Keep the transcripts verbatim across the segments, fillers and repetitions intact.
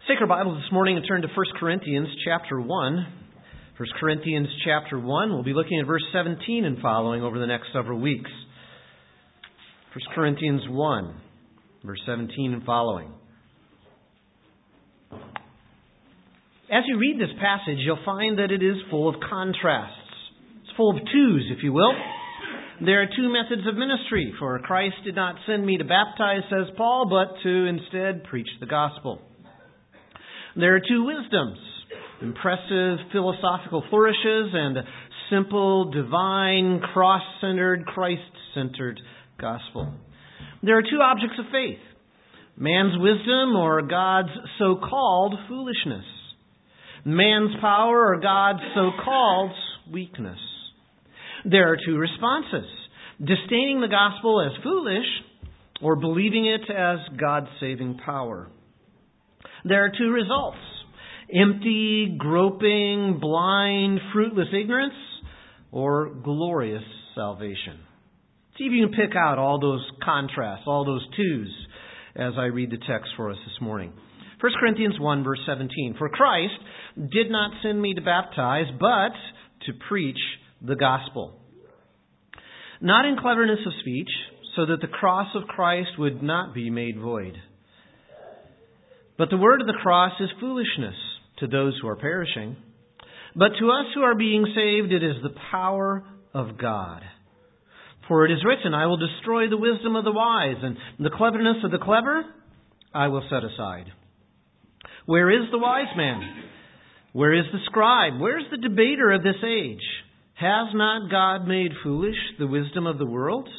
Take our Bibles this morning and turn to First Corinthians chapter one. First Corinthians chapter one. We'll be looking at verse seventeen and following over the next several weeks. First Corinthians one, verse seventeen and following. As you read this passage, you'll find that it is full of contrasts. It's full of twos, if you will. There are two methods of ministry. For Christ did not send me to baptize, says Paul, but to instead preach the gospel. There are two wisdoms, impressive philosophical flourishes and a simple, divine, cross-centered, Christ-centered gospel. There are two objects of faith, man's wisdom or God's so-called foolishness, man's power or God's so-called weakness. There are two responses, disdaining the gospel as foolish or believing it as God's saving power. There are two results, empty, groping, blind, fruitless ignorance, or glorious salvation. See if you can pick out all those contrasts, all those twos, as I read the text for us this morning. First Corinthians one, verse seventeen. For Christ did not send me to baptize, but to preach the gospel. Not in cleverness of speech, so that the cross of Christ would not be made void. But the word of the cross is foolishness to those who are perishing. But to us who are being saved, it is the power of God. For it is written, I will destroy the wisdom of the wise, and the cleverness of the clever I will set aside. Where is the wise man? Where is the scribe? Where is the debater of this age? Has not God made foolish the wisdom of the world?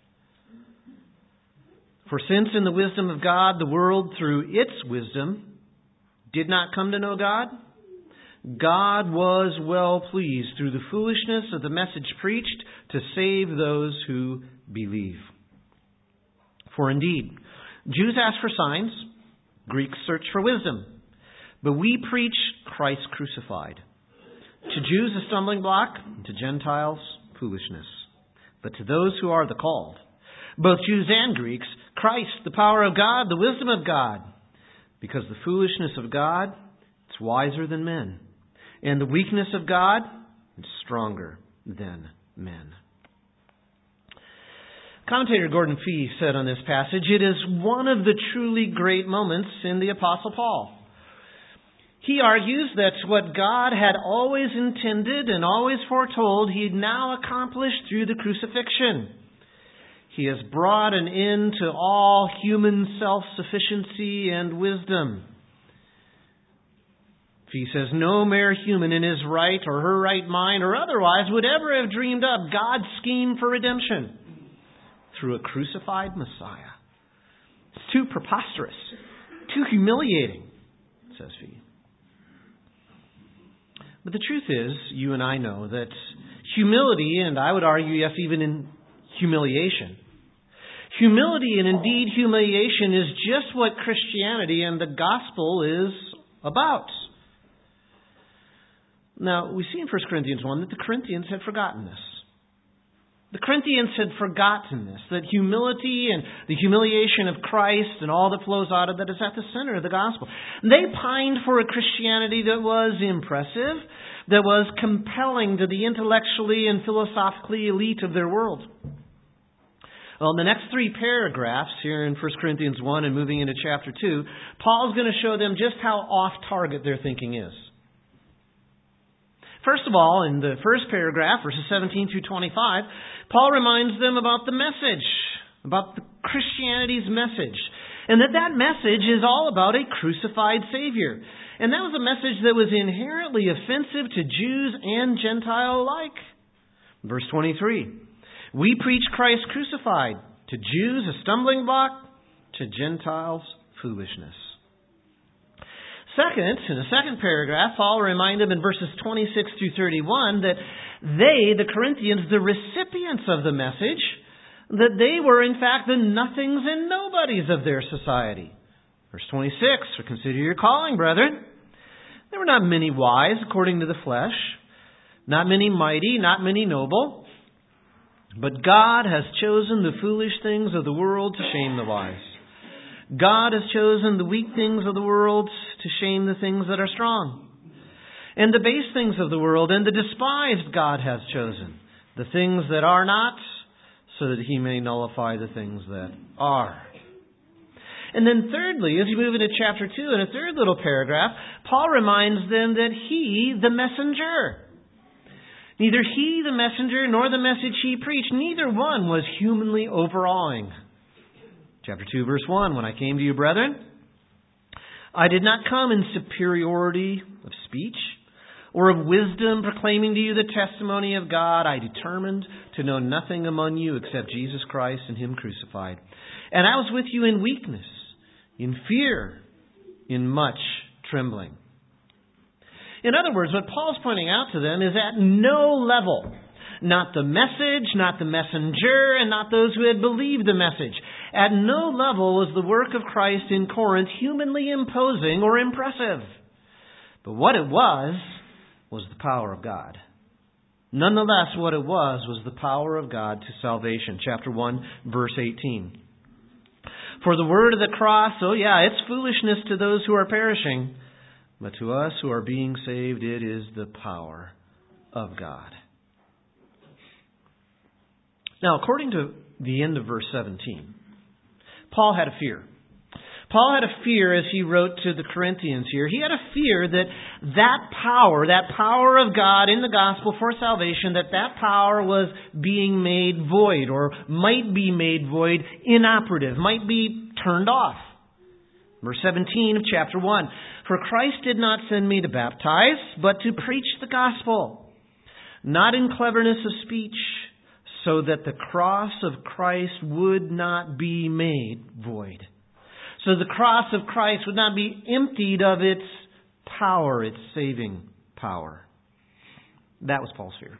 For since in the wisdom of God, the world through its wisdom did not come to know God, God was well pleased through the foolishness of the message preached to save those who believe. For indeed, Jews ask for signs, Greeks search for wisdom, but we preach Christ crucified. To Jews a stumbling block, and to Gentiles foolishness. But to those who are the called, both Jews and Greeks, Christ, the power of God, the wisdom of God. Because the foolishness of God is wiser than men, and the weakness of God is stronger than men. Commentator Gordon Fee said on this passage, it is one of the truly great moments in the Apostle Paul. He argues that what God had always intended and always foretold, He had now accomplished through the crucifixion. He has brought an end to all human self-sufficiency and wisdom. He says, no mere human in his right or her right mind or otherwise would ever have dreamed up God's scheme for redemption through a crucified Messiah. It's too preposterous, too humiliating, says he. But the truth is, you and I know that humility, and I would argue, yes, even in humiliation, humility and indeed humiliation is just what Christianity and the gospel is about. Now, we see in First Corinthians one that the Corinthians had forgotten this. The Corinthians had forgotten this, that humility and the humiliation of Christ and all that flows out of that is at the center of the gospel. They pined for a Christianity that was impressive, that was compelling to the intellectually and philosophically elite of their world. Well, in the next three paragraphs here in First Corinthians one and moving into chapter two, Paul's going to show them just how off-target their thinking is. First of all, in the first paragraph, verses seventeen through twenty-five, Paul reminds them about the message, about the Christianity's message, and that that message is all about a crucified Savior. And that was a message that was inherently offensive to Jews and Gentile alike. Verse twenty-three, we preach Christ crucified, to Jews a stumbling block, to Gentiles foolishness. Second, in the second paragraph, Paul reminded them in verses twenty-six through thirty-one that they, the Corinthians, the recipients of the message, that they were in fact the nothings and nobodies of their society. Verse twenty-six, for consider your calling, brethren. There were not many wise according to the flesh, not many mighty, not many noble, but God has chosen the foolish things of the world to shame the wise. God has chosen the weak things of the world to shame the things that are strong. And the base things of the world and the despised God has chosen, the things that are not, so that He may nullify the things that are. And then thirdly, as you move into chapter two, in a third little paragraph, Paul reminds them that He, the messenger, neither He, the messenger, nor the message He preached, neither one was humanly overawing. Chapter two, verse one, when I came to you, brethren, I did not come in superiority of speech or of wisdom, proclaiming to you the testimony of God. I determined to know nothing among you except Jesus Christ and Him crucified. And I was with you in weakness, in fear, in much trembling. In other words, what Paul's pointing out to them is at no level, not the message, not the messenger, and not those who had believed the message, at no level was the work of Christ in Corinth humanly imposing or impressive. But what it was, was the power of God. Nonetheless, what it was, was the power of God to salvation. Chapter one, verse eighteen. For the word of the cross, oh yeah, it's foolishness to those who are perishing, but to us who are being saved, it is the power of God. Now, according to the end of verse seventeen, Paul had a fear. Paul had a fear as he wrote to the Corinthians here. He had a fear that that power, that power of God in the gospel for salvation, that that power was being made void or might be made void, inoperative, might be turned off. Verse seventeen of chapter one. For Christ did not send me to baptize, but to preach the gospel, not in cleverness of speech, so that the cross of Christ would not be made void. So the cross of Christ would not be emptied of its power, its saving power. That was Paul's fear.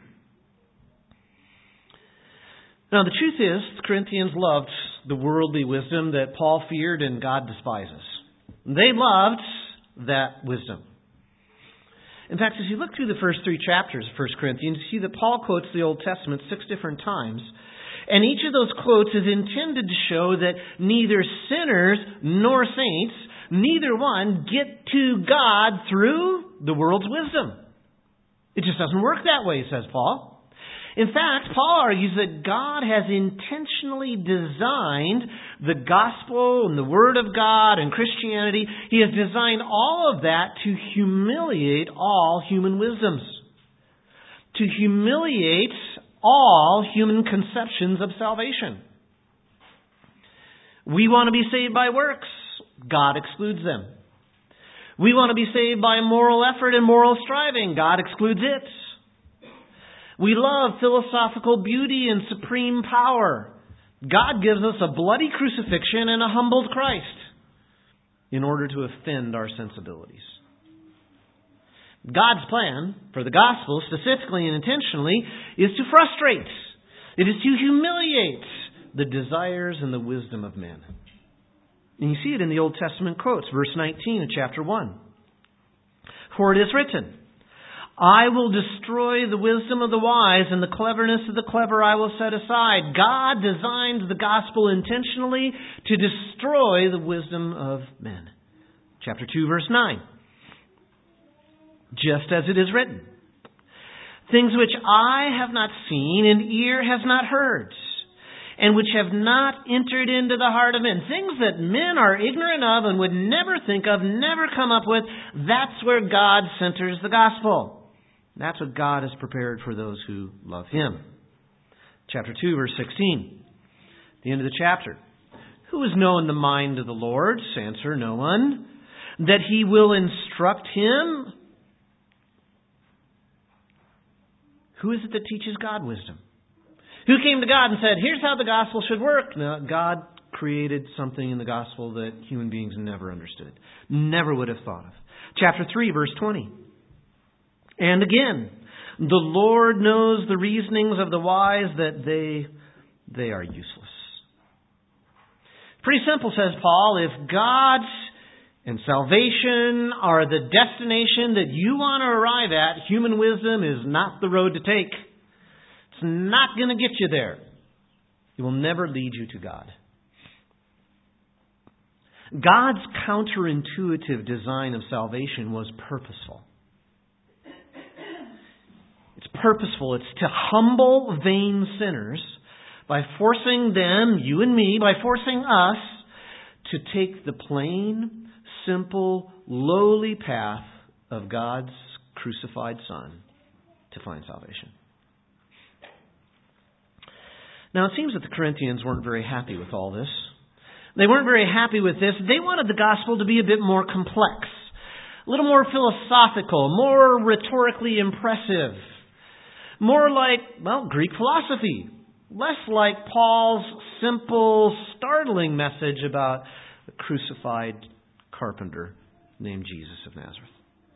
Now the truth is, the Corinthians loved the worldly wisdom that Paul feared and God despises. They loved that wisdom. In fact, as you look through the first three chapters of First Corinthians, you see that Paul quotes the Old Testament six different times. And each of those quotes is intended to show that neither sinners nor saints, neither one, get to God through the world's wisdom. It just doesn't work that way, says Paul. In fact, Paul argues that God has intentionally designed the gospel and the Word of God and Christianity. He has designed all of that to humiliate all human wisdoms, to humiliate all human conceptions of salvation. We want to be saved by works. God excludes them. We want to be saved by moral effort and moral striving. God excludes it. We love philosophical beauty and supreme power. God gives us a bloody crucifixion and a humbled Christ in order to offend our sensibilities. God's plan for the gospel, specifically and intentionally, is to frustrate. It is to humiliate the desires and the wisdom of men. And you see it in the Old Testament quotes, verse nineteen of chapter one. For it is written, I will destroy the wisdom of the wise, and the cleverness of the clever I will set aside. God designs the gospel intentionally to destroy the wisdom of men. Chapter two, verse nine. Just as it is written, things which eye have not seen and ear has not heard, and which have not entered into the heart of men. Things that men are ignorant of and would never think of, never come up with. That's where God centers the gospel. That's what God has prepared for those who love Him. Chapter two, verse sixteen. The end of the chapter. Who has known the mind of the Lord? Answer, no one. That He will instruct him. Who is it that teaches God wisdom? Who came to God and said, here's how the gospel should work? No, God created something in the gospel that human beings never understood. Never would have thought of. Chapter three, verse twenty. And again, the Lord knows the reasonings of the wise, that they, they are useless. Pretty simple, says Paul. If God and salvation are the destination that you want to arrive at, human wisdom is not the road to take. It's not going to get you there. It will never lead you to God. God's counterintuitive design of salvation was purposeful. It's purposeful. It's to humble vain sinners by forcing them, you and me, by forcing us to take the plain, simple, lowly path of God's crucified Son to find salvation. Now, it seems that the Corinthians weren't very happy with all this. They weren't very happy with this. They wanted the gospel to be a bit more complex, a little more philosophical, more rhetorically impressive, more like, well, Greek philosophy, less like Paul's simple, startling message about a crucified carpenter named Jesus of Nazareth.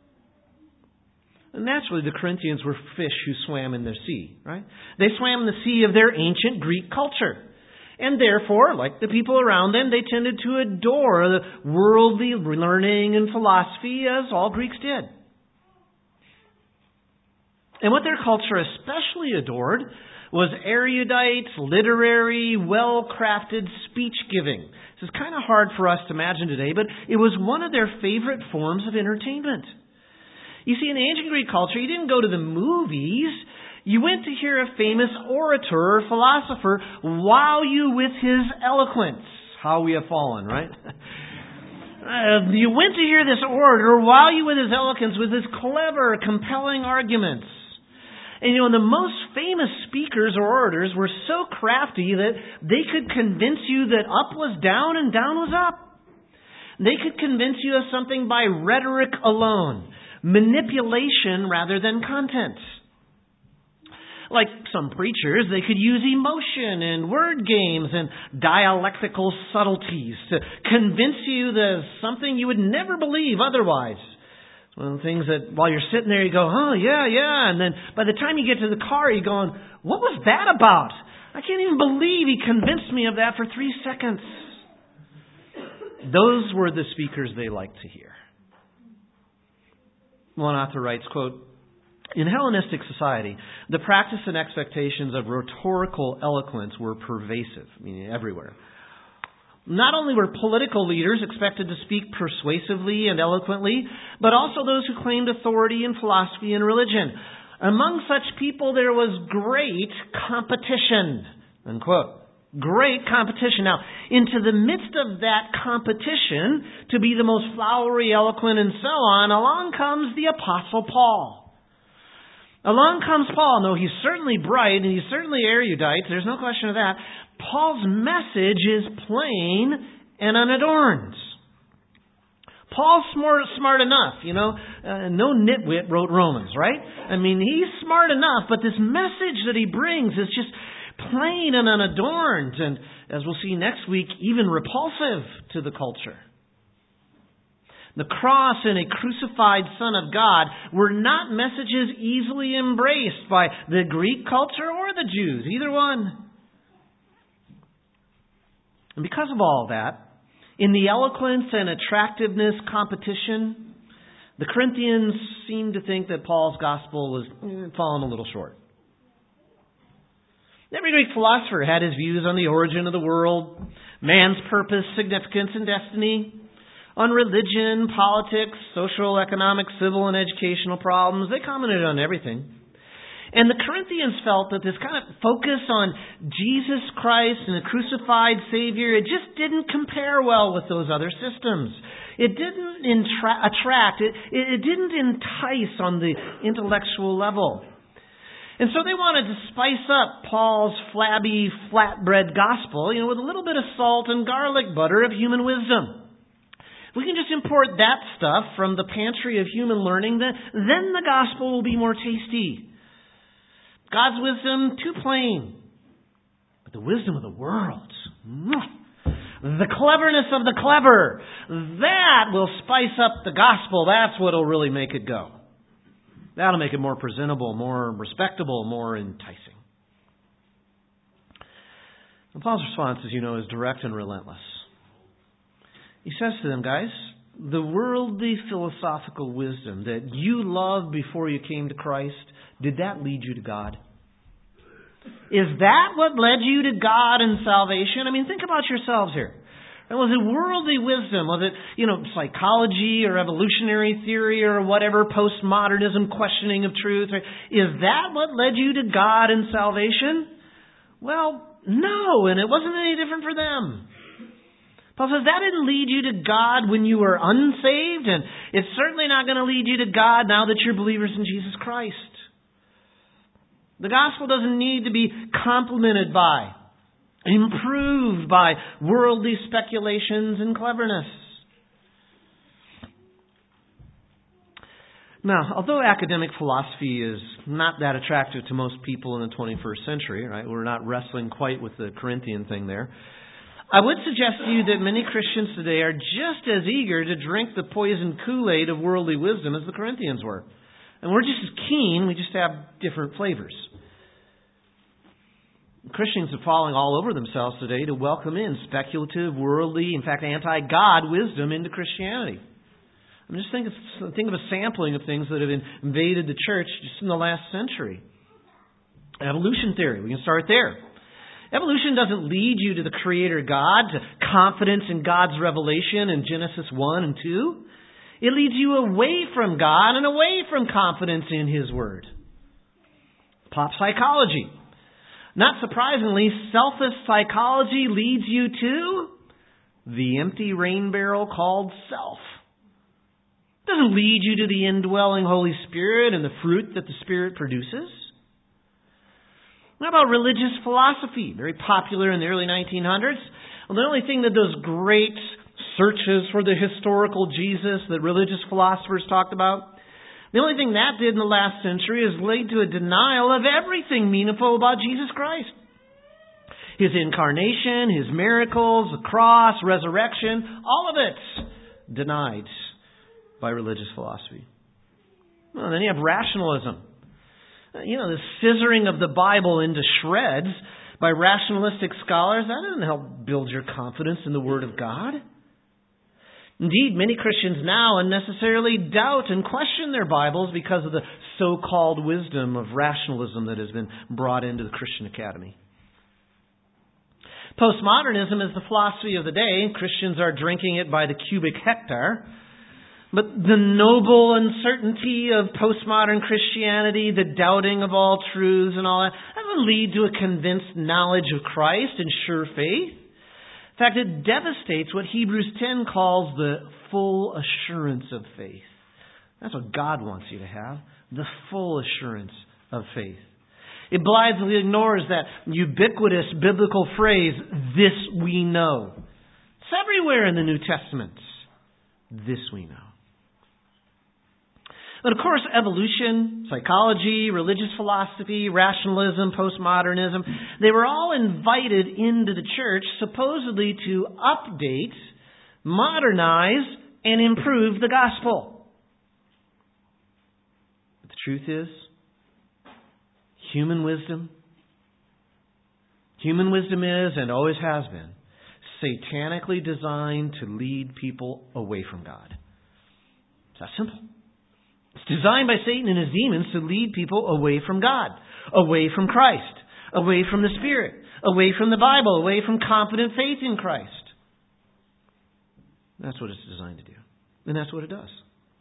And naturally, the Corinthians were fish who swam in the sea, right? They swam in the sea of their ancient Greek culture. And therefore, like the people around them, they tended to adore the worldly learning and philosophy as all Greeks did. And what their culture especially adored was erudite, literary, well-crafted speech-giving. This is kind of hard for us to imagine today, but it was one of their favorite forms of entertainment. You see, in ancient Greek culture, you didn't go to the movies. You went to hear a famous orator or philosopher wow you with his eloquence. How we have fallen, right? uh, you went to hear this orator wow you with his eloquence, with his clever, compelling arguments. And you know, the most famous speakers or orators were so crafty that they could convince you that up was down and down was up. They could convince you of something by rhetoric alone, manipulation rather than content. Like some preachers, they could use emotion and word games and dialectical subtleties to convince you that something you would never believe otherwise. It's one of the things that while you're sitting there, you go, oh, yeah, yeah. And then by the time you get to the car, you're going, what was that about? I can't even believe he convinced me of that for three seconds. Those were the speakers they liked to hear. One author writes, quote, in Hellenistic society, the practice and expectations of rhetorical eloquence were pervasive, meaning everywhere. Not only were political leaders expected to speak persuasively and eloquently, but also those who claimed authority in philosophy and religion. Among such people, there was great competition. Unquote. Great competition. Now, into the midst of that competition, to be the most flowery, eloquent, and so on, along comes the Apostle Paul. Along comes Paul. No, he's certainly bright and he's certainly erudite. There's no question of that. Paul's message is plain and unadorned. Paul's smart, smart enough, you know. Uh, no nitwit wrote Romans, right? I mean, he's smart enough, but this message that he brings is just plain and unadorned. And as we'll see next week, even repulsive to the culture. The cross and a crucified Son of God were not messages easily embraced by the Greek culture or the Jews, either one. And because of all that, in the eloquence and attractiveness competition, the Corinthians seemed to think that Paul's gospel was eh, falling a little short. Every Greek philosopher had his views on the origin of the world, man's purpose, significance, and destiny, on religion, politics, social, economic, civil, and educational problems. They commented on everything. And the Corinthians felt that this kind of focus on Jesus Christ and the crucified Savior, it just didn't compare well with those other systems. It didn't intra- attract, it, it didn't entice on the intellectual level. And so they wanted to spice up Paul's flabby, flatbread gospel, you know, with a little bit of salt and garlic butter of human wisdom. If we can just import that stuff from the pantry of human learning, then, then the gospel will be more tasty. God's wisdom, too plain. But the wisdom of the world, the cleverness of the clever, that will spice up the gospel. That's what will really make it go. That'll make it more presentable, more respectable, more enticing. And Paul's response, as you know, is direct and relentless. He says to them, guys, the worldly philosophical wisdom that you loved before you came to Christ, did that lead you to God? Is that what led you to God and salvation? I mean, think about yourselves here. And was it worldly wisdom? Was it, you know, psychology or evolutionary theory or whatever, postmodernism, questioning of truth? Is that what led you to God and salvation? Well, no, and it wasn't any different for them. Paul says that didn't lead you to God when you were unsaved, and it's certainly not going to lead you to God now that you're believers in Jesus Christ. The gospel doesn't need to be complemented by, improved by worldly speculations and cleverness. Now, although academic philosophy is not that attractive to most people in the twenty-first century, right? We're not wrestling quite with the Corinthian thing there. I would suggest to you that many Christians today are just as eager to drink the poison Kool-Aid of worldly wisdom as the Corinthians were. And we're just as keen, we just have different flavors. Christians are falling all over themselves today to welcome in speculative, worldly, in fact, anti-God wisdom into Christianity. I mean, just think of, think of a sampling of things that have invaded the church just in the last century. Evolution theory, we can start there. Evolution doesn't lead you to the Creator God, to confidence in God's revelation in Genesis one and two. It leads you away from God and away from confidence in His Word. Pop psychology. Not surprisingly, selfish psychology leads you to the empty rain barrel called self. It doesn't lead you to the indwelling Holy Spirit and the fruit that the Spirit produces. What about religious philosophy? Very popular in the early nineteen hundreds. Well, the only thing that those great searches for the historical Jesus that religious philosophers talked about, the only thing that did in the last century is lead to a denial of everything meaningful about Jesus Christ. His incarnation, His miracles, the cross, resurrection, all of it denied by religious philosophy. Well, then you have rationalism. You know, the scissoring of the Bible into shreds by rationalistic scholars, that doesn't help build your confidence in the Word of God. Indeed, many Christians now unnecessarily doubt and question their Bibles because of the so-called wisdom of rationalism that has been brought into the Christian academy. Postmodernism is the philosophy of the day. Christians are drinking it by the cubic hectare. But the noble uncertainty of postmodern Christianity, the doubting of all truths and all that, that will lead to a convinced knowledge of Christ and sure faith. In fact, it devastates what Hebrews ten calls the full assurance of faith. That's what God wants you to have, the full assurance of faith. It blithely ignores that ubiquitous biblical phrase, this we know. It's everywhere in the New Testament. This we know. But of course, evolution, psychology, religious philosophy, rationalism, postmodernism, they were all invited into the church supposedly to update, modernize, and improve the gospel. But the truth is, human wisdom, human wisdom is, and always has been, satanically designed to lead people away from God. It's that simple. It's designed by Satan and his demons to lead people away from God, away from Christ, away from the Spirit, away from the Bible, away from confident faith in Christ. That's what it's designed to do. And that's what it does.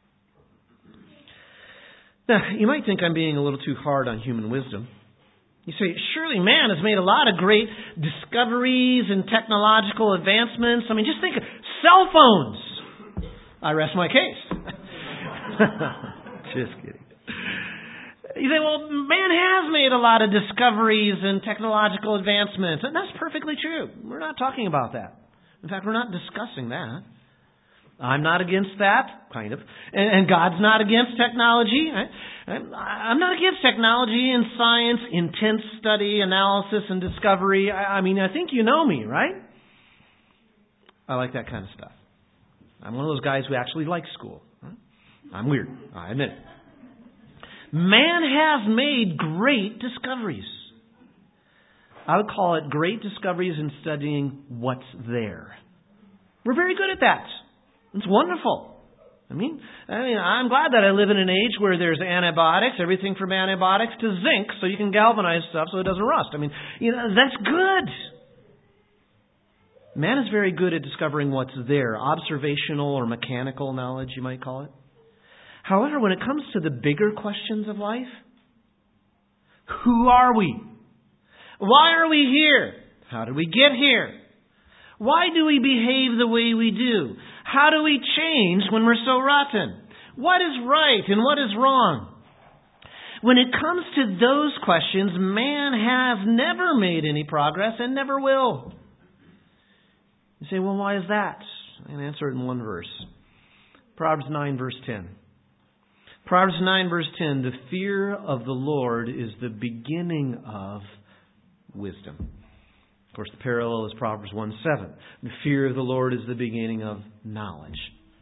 Now, you might think I'm being a little too hard on human wisdom. You say, surely man has made a lot of great discoveries and technological advancements. I mean, just think of cell phones. I rest my case. Just kidding. You say, well, man has made a lot of discoveries and technological advancements. And that's perfectly true. We're not talking about that. In fact, we're not discussing that. I'm not against that, kind of. And, and God's not against technology. I, I'm not against technology and science, intense study, analysis, and discovery. I, I mean, I think you know me, right? I like that kind of stuff. I'm one of those guys who actually likes school. I'm weird, I admit it. Man has made great discoveries. I would call it great discoveries in studying what's there. We're very good at that. It's wonderful. I mean, I mean, I'm glad that I live in an age where there's antibiotics, everything from antibiotics to zinc, so you can galvanize stuff so it doesn't rust. I mean, you know, that's good. Man is very good at discovering what's there, observational or mechanical knowledge, you might call it. However, when it comes to the bigger questions of life, who are we? Why are we here? How did we get here? Why do we behave the way we do? How do we change when we're so rotten? What is right and what is wrong? When it comes to those questions, man has never made any progress and never will. You say, well, why is that? I can answer it in one verse. Proverbs nine, verse ten. Proverbs nine, verse ten, the fear of the Lord is the beginning of wisdom. Of course, the parallel is Proverbs one, seven. The fear of the Lord is the beginning of knowledge.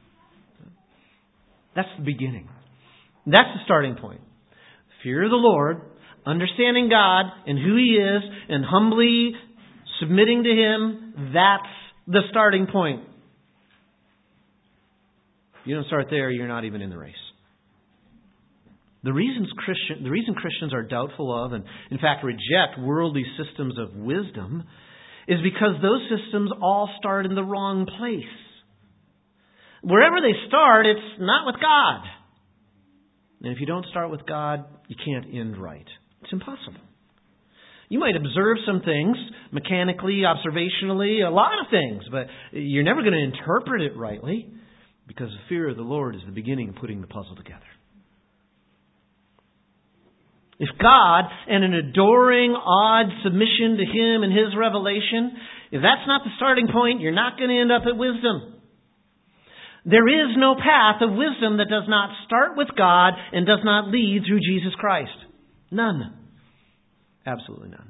That's the beginning. That's the starting point. Fear of the Lord, understanding God and who He is, and humbly submitting to Him, that's the starting point. If you don't start there, you're not even in the race. The reasons Christian, the reason Christians are doubtful of, and in fact reject worldly systems of wisdom, is because those systems all start in the wrong place. Wherever they start, it's not with God. And if you don't start with God, you can't end right. It's impossible. You might observe some things, mechanically, observationally, a lot of things, but you're never going to interpret it rightly, because the fear of the Lord is the beginning of putting the puzzle together. If God and an adoring, awed submission to Him and His revelation, if that's not the starting point, you're not going to end up at wisdom. There is no path of wisdom that does not start with God and does not lead through Jesus Christ. None. Absolutely none.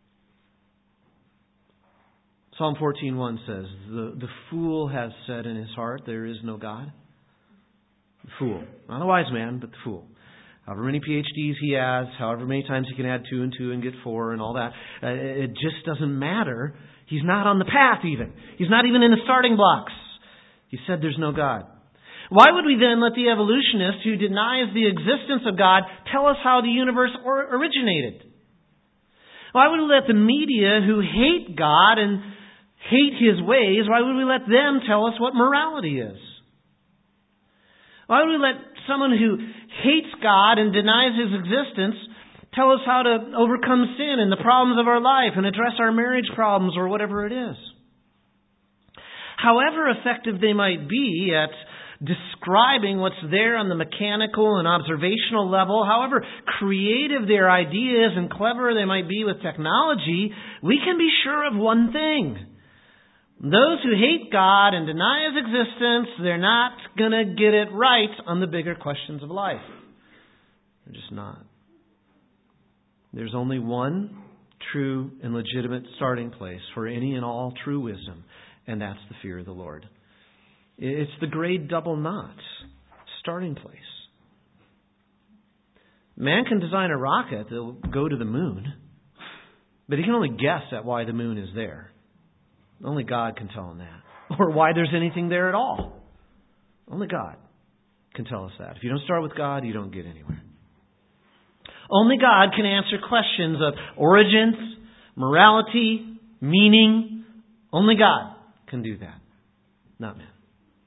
Psalm fourteen one says, the, the fool has said in his heart, there is no God. The fool. Not a wise man, but the fool. However many P H Ds he has, however many times he can add two and two and get four and all that, uh, it just doesn't matter. He's not on the path even. He's not even in the starting blocks. He said there's no God. Why would we then let the evolutionist who denies the existence of God tell us how the universe or- originated? Why would we let the media who hate God and hate His ways, why would we let them tell us what morality is? Why would we let someone who hates God and denies His existence tell us how to overcome sin and the problems of our life and address our marriage problems or whatever it is? However effective they might be at describing what's there on the mechanical and observational level, however creative their ideas and clever they might be with technology, we can be sure of one thing. Those who hate God and deny His existence, they're not going to get it right on the bigger questions of life. They're just not. There's only one true and legitimate starting place for any and all true wisdom, and that's the fear of the Lord. It's the grade double knot starting place. Man can design a rocket that will go to the moon, but he can only guess at why the moon is there. Only God can tell him that. Or why there's anything there at all. Only God can tell us that. If you don't start with God, you don't get anywhere. Only God can answer questions of origins, morality, meaning. Only God can do that, not man.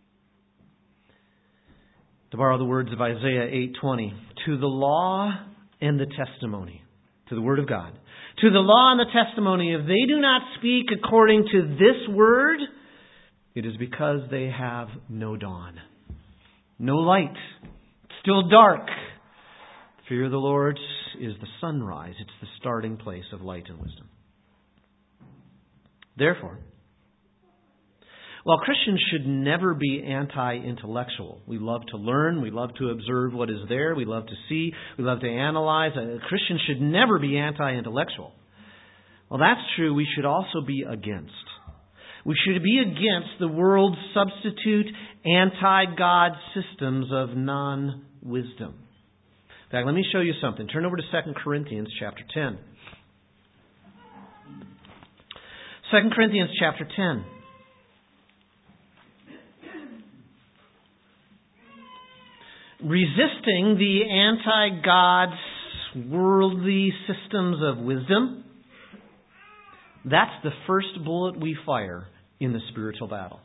To borrow the words of Isaiah eight twenty, to the law and the testimony, to the Word of God, to the law and the testimony, if they do not speak according to this word, it is because they have no dawn, no light, it's still dark. Fear of the Lord is the sunrise. It's the starting place of light and wisdom. Therefore, while Christians should never be anti-intellectual, we love to learn, we love to observe what is there, we love to see, we love to analyze. A Christian should never be anti-intellectual. Well, that's true. We should also be against. We should be against the world's substitute anti-God systems of non-wisdom. In fact, let me show you something. Turn over to Second Corinthians chapter ten. Second Corinthians chapter ten. Resisting the anti-God's worldly systems of wisdom. That's the first bullet we fire in the spiritual battle.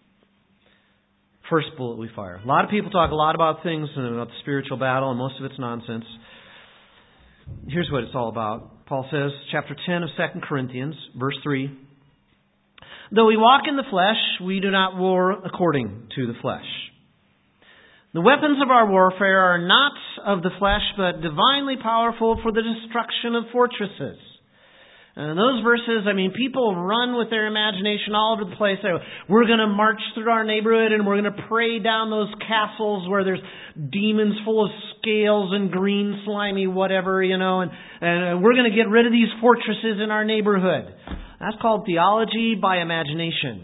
First bullet we fire. A lot of people talk a lot about things and about the spiritual battle, and most of it's nonsense. Here's what it's all about. Paul says, chapter ten of Second Corinthians, verse three, though we walk in the flesh, we do not war according to the flesh. The weapons of our warfare are not of the flesh, but divinely powerful for the destruction of fortresses. And in those verses, I mean, people run with their imagination all over the place. We're going to march through our neighborhood and we're going to pray down those castles where there's demons full of scales and green, slimy, whatever, you know, and, and we're going to get rid of these fortresses in our neighborhood. That's called theology by imagination.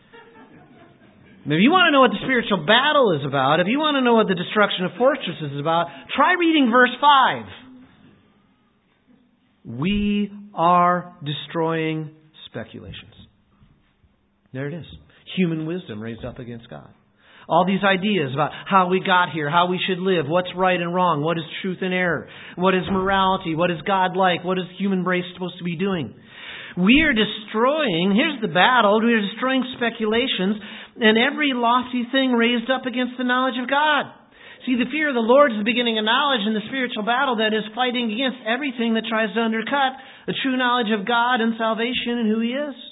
If you want to know what the spiritual battle is about, if you want to know what the destruction of fortresses is about, try reading verse five. We are destroying speculations. There it is. Human wisdom raised up against God. All these ideas about how we got here, how we should live, what's right and wrong, what is truth and error, what is morality, what is God like, what is human race supposed to be doing. We are destroying, here's the battle, we are destroying speculations and every lofty thing raised up against the knowledge of God. See, the fear of the Lord is the beginning of knowledge in the spiritual battle that is fighting against everything that tries to undercut the true knowledge of God and salvation and who He is.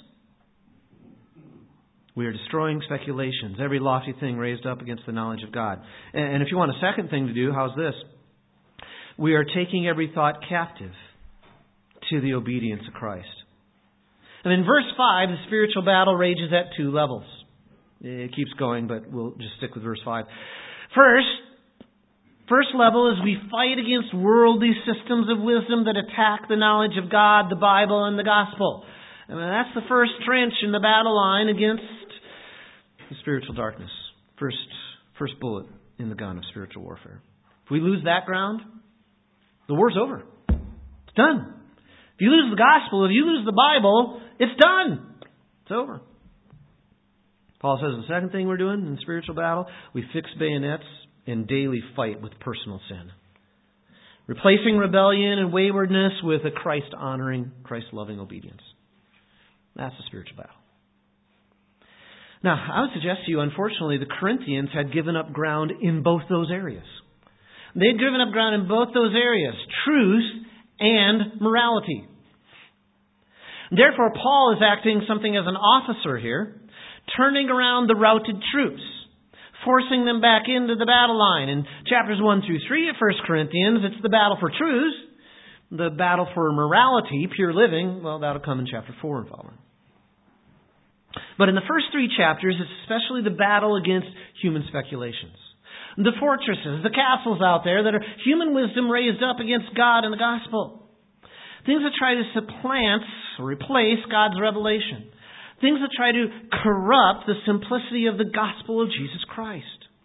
We are destroying speculations, every lofty thing raised up against the knowledge of God. And if you want a second thing to do, how's this? We are taking every thought captive to the obedience of Christ. And in verse five, the spiritual battle rages at two levels. It keeps going, but we'll just stick with verse five. First, First level is we fight against worldly systems of wisdom that attack the knowledge of God, the Bible, and the gospel. I mean, that's the first trench in the battle line against the spiritual darkness. First, first bullet in the gun of spiritual warfare. If we lose that ground, the war's over. It's done. If you lose the gospel, if you lose the Bible, it's done. It's over. Paul says the second thing we're doing in the spiritual battle, we fix bayonets and daily fight with personal sin. Replacing rebellion and waywardness with a Christ-honoring, Christ-loving obedience. That's the spiritual battle. Now, I would suggest to you, unfortunately, the Corinthians had given up ground in both those areas. They had given up ground in both those areas, truth and morality. Therefore, Paul is acting something as an officer here, turning around the routed troops, forcing them back into the battle line. In chapters one through three of First Corinthians, it's the battle for truth. The battle for morality, pure living, well, that'll come in chapter four and following. But in the first three chapters, it's especially the battle against human speculations. The fortresses, the castles out there that are human wisdom raised up against God and the gospel. Things that try to supplant or replace God's revelation. Things that try to corrupt the simplicity of the gospel of Jesus Christ.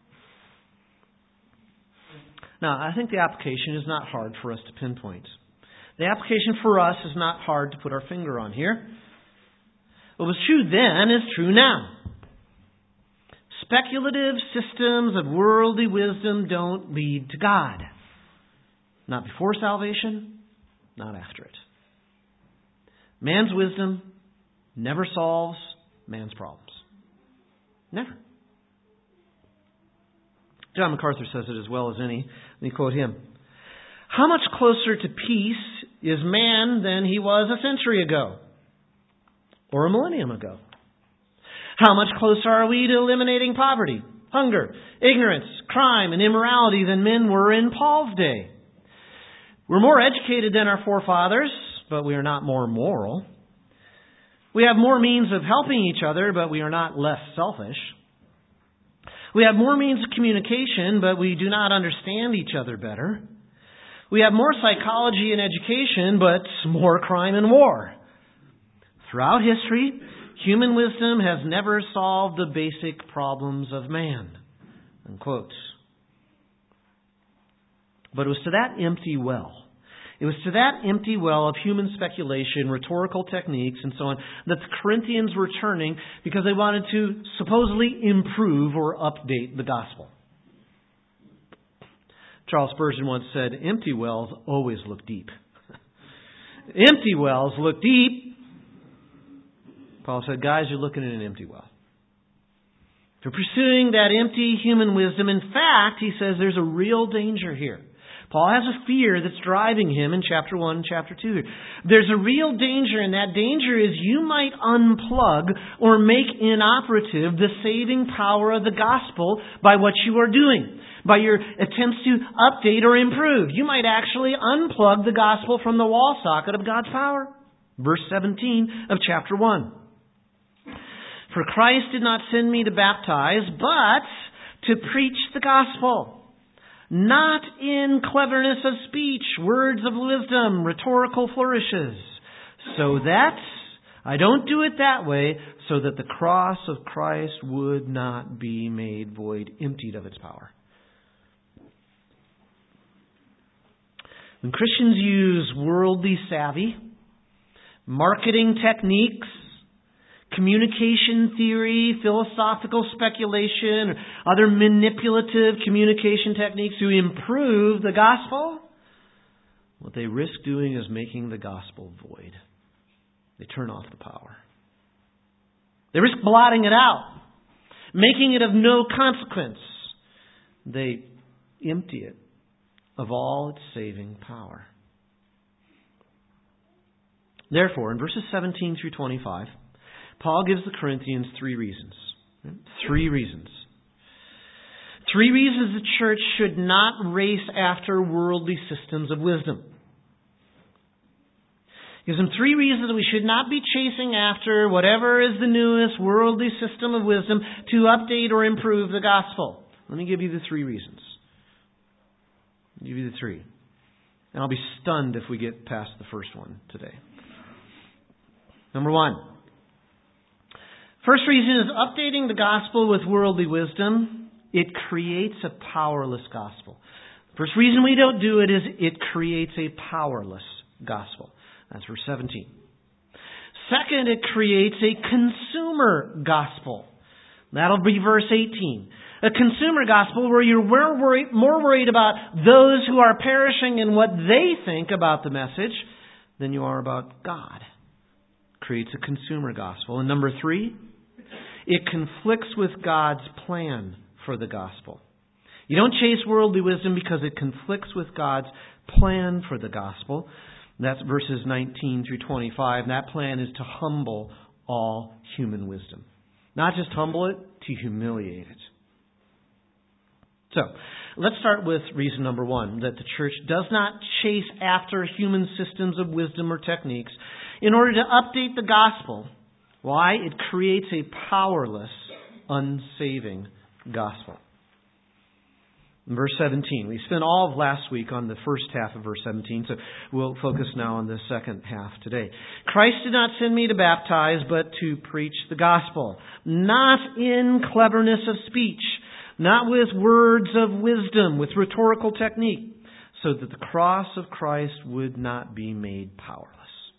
Now, I think the application is not hard for us to pinpoint. The application for us is not hard to put our finger on here. What was true then is true now. Speculative systems of worldly wisdom don't lead to God. Not before salvation, not after it. Man's wisdom never solves man's problems. Never. John MacArthur says it as well as any. Let me quote him. How much closer to peace is man than he was a century ago? Or a millennium ago? How much closer are we to eliminating poverty, hunger, ignorance, crime, and immorality than men were in Paul's day? We're more educated than our forefathers, but we are not more moral. We have more means of helping each other, but we are not less selfish. We have more means of communication, but we do not understand each other better. We have more psychology and education, but more crime and war. Throughout history, human wisdom has never solved the basic problems of man. Unquote. But it was to that empty well. It was to that empty well of human speculation, rhetorical techniques, and so on, that the Corinthians were turning because they wanted to supposedly improve or update the gospel. Charles Spurgeon once said, empty wells always look deep. Empty wells look deep. Paul said, guys, you're looking at an empty well. If you're pursuing that empty human wisdom, in fact, he says there's a real danger here. Paul has a fear that's driving him in chapter one and chapter two. There's a real danger, and that danger is you might unplug or make inoperative the saving power of the gospel by what you are doing, by your attempts to update or improve. You might actually unplug the gospel from the wall socket of God's power. Verse seventeen of chapter one. For Christ did not send me to baptize, but to preach the gospel. Not in cleverness of speech, words of wisdom, rhetorical flourishes. So that, I don't do it that way, so that the cross of Christ would not be made void, emptied of its power. When Christians use worldly savvy, marketing techniques, communication theory, philosophical speculation, or other manipulative communication techniques to improve the gospel, what they risk doing is making the gospel void. They turn off the power. They risk blotting it out, making it of no consequence. They empty it of all its saving power. Therefore, in verses seventeen through twenty-five, Paul gives the Corinthians three reasons. Three reasons. Three reasons the church should not race after worldly systems of wisdom. He gives them three reasons that we should not be chasing after whatever is the newest worldly system of wisdom to update or improve the gospel. Let me give you the three reasons. I'll give you the three. And I'll be stunned if we get past the first one today. Number one. First reason is updating the gospel with worldly wisdom. It creates a powerless gospel. First reason we don't do it is it creates a powerless gospel. That's verse seventeen. Second, it creates a consumer gospel. That'll be verse eighteen. A consumer gospel where you're more worried, more worried about those who are perishing and what they think about the message than you are about God. Creates a consumer gospel. And number three, it conflicts with God's plan for the gospel. You don't chase worldly wisdom because it conflicts with God's plan for the gospel. That's verses nineteen through twenty-five. And that plan is to humble all human wisdom. Not just humble it, to humiliate it. So, let's start with reason number one, that the church does not chase after human systems of wisdom or techniques in order to update the gospel. Why? It creates a powerless, unsaving gospel. In verse seventeen, we spent all of last week on the first half of verse seventeen, so we'll focus now on the second half today. Christ did not send me to baptize, but to preach the gospel, not in cleverness of speech, not with words of wisdom, with rhetorical technique, so that the cross of Christ would not be made powerless.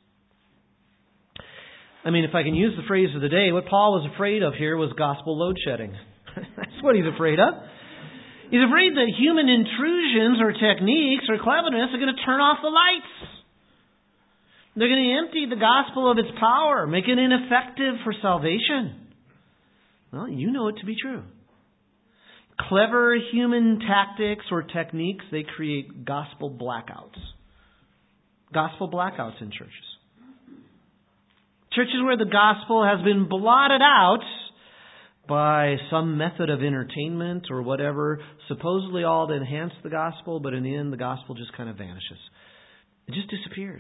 I mean, if I can use the phrase of the day, what Paul was afraid of here was gospel load shedding. That's what he's afraid of. He's afraid that human intrusions or techniques or cleverness are going to turn off the lights. They're going to empty the gospel of its power, make it ineffective for salvation. Well, you know it to be true. Clever human tactics or techniques, they create gospel blackouts. Gospel blackouts in churches. Churches where the gospel has been blotted out by some method of entertainment or whatever, supposedly all to enhance the gospel, but in the end the gospel just kind of vanishes. It just disappears.